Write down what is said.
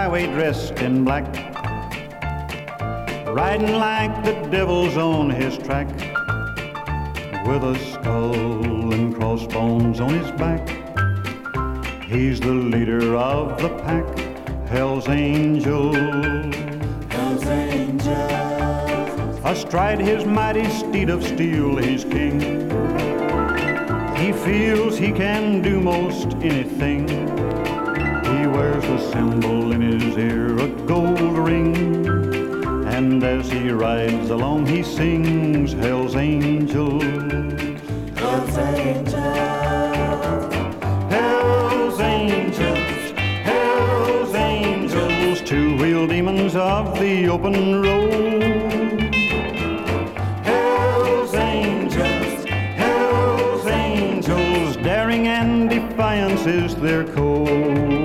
highway dressed in black, riding like the devil's on his track, with a skull and crossbones on his back. He's the leader of the pack, Hell's Angel. Hell's Angel. Astride his mighty steed of steel, he's king. He feels he can do most anything. He wears a symbol in his ear, a gold ring. And as he rides along, he sings Hell's Angels. Hell's Angels. Hell's Angels. Hell's Angels. Two-wheel demons of the open road. Hell's Angels. Hell's Angels. Daring and defiance is their code.